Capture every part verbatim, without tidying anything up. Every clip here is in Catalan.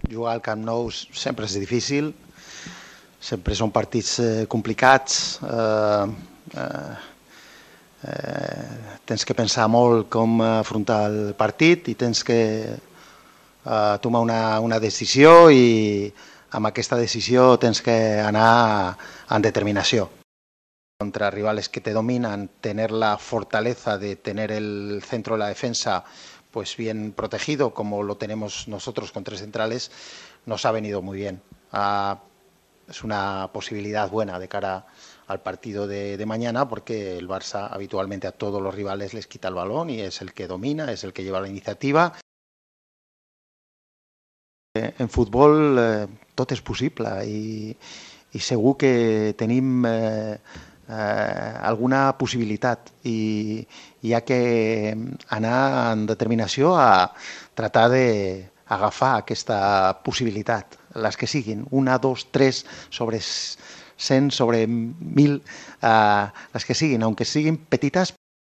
Jugar al Camp Nou sempre és difícil, sempre són partits eh, complicats, eh, eh, eh, tens que pensar molt com afrontar el partit i tens que eh, tomar una, una decisió i amb aquesta decisió tens que anar amb determinació. Contra rivales que te dominan, tener la fortaleza de tener el centro de la defensa pues bien protegido, como lo tenemos nosotros con tres centrales, nos ha venido muy bien. Uh, es una posibilidad buena de cara al partido de, de mañana, porque el Barça habitualmente a todos los rivales les quita el balón y es el que domina, es el que lleva la iniciativa. En futbol eh, tot és possible i, i segur que tenim eh, eh, alguna possibilitat i hi ha que anar en determinació a tratar d'agafar aquesta possibilitat, les que siguin, una, dos, tres, sobre cent, sobre mil, eh, les que siguin, aunque siguin petites.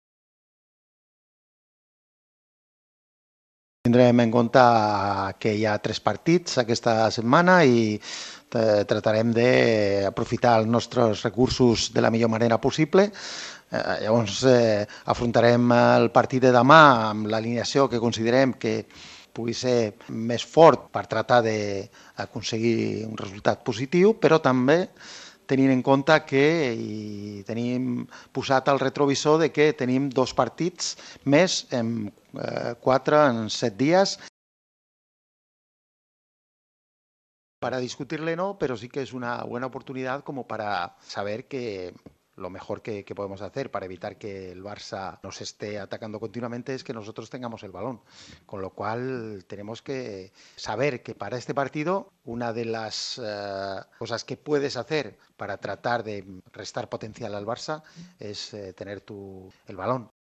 Tindrem en compte que hi ha tres partits aquesta setmana i tratarem d'aprofitar els nostres recursos de la millor manera possible. Eh, llavors eh, afrontarem el partit de demà amb l'alineació que considerem que pugui ser més fort per tratar d'aconseguir un resultat positiu, però també tenint en compte que i tenim posat al retrovisor de que tenim dos partits més en eh, quatre, en set dies. Para discutirle no, pero sí que es una buena oportunidad como para saber que lo mejor que, que podemos hacer para evitar que el Barça nos esté atacando continuamente es que nosotros tengamos el balón. Con lo cual tenemos que saber que para este partido una de las eh, cosas que puedes hacer para tratar de restar potencial al Barça es eh, tener tu, el balón.